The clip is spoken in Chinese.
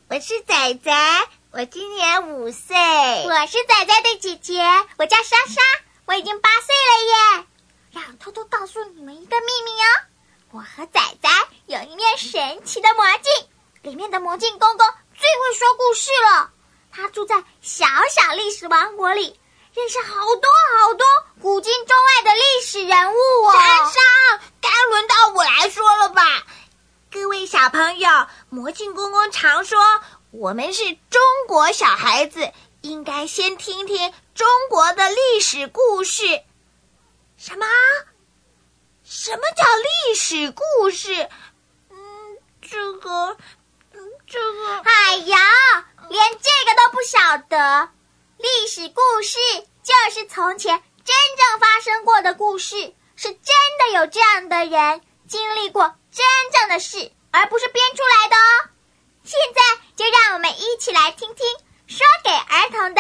我是仔仔，我今年5岁。 我是仔仔的姐姐，我叫莎莎，我已经8岁了耶。让我偷偷告诉你们一个秘密哦，我和仔仔有一面神奇的魔镜，里面的魔镜公公最会说故事了。他住在小小历史王国里，认识好多好多古今中外的历史人物哦。 莎莎，该轮到我来说了吧？各位小朋友，魔镜公公常说，我们是中国小孩子，应该先听听中国的历史故事。什么？什么叫历史故事？这个…… 哎呀，连这个都不晓得。历史故事就是从前真正发生过的故事，是真的有这样的人经历过真正的事，而不是编出来的哦。现在就让我们一起来听听说给儿童的